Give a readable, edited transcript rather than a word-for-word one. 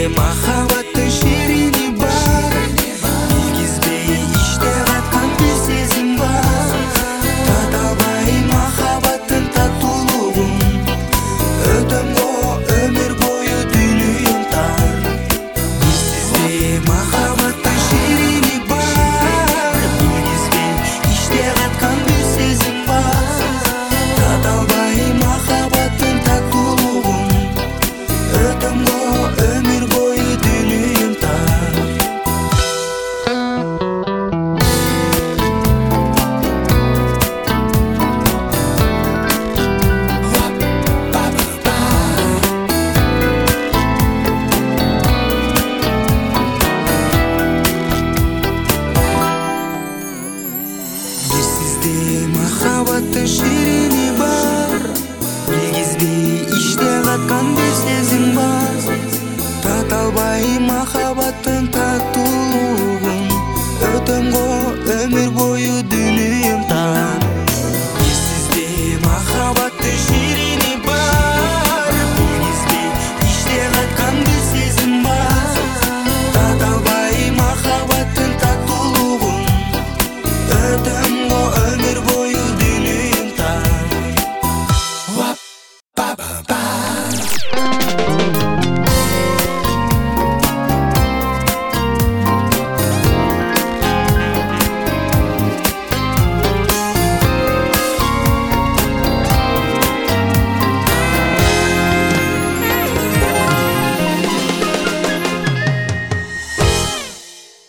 махаббаттын шерини бар, билгизбей иште каткан бир сезим бар. Тата албай махаббаттын татуулугун, өтөм го өмүр бою дүйнөйүм тар. Бир сизде махаббаттын шерини бар, билгизбей иште каткан бир сезим бар. Тата албай махаббаттын татуулугун, өтөм го өмүр бою дүйнөйүм тар. Бир сизде махаббаттын шерини бар, билгизбей иште каткан бир сезим бар. Тата албай махаббаттын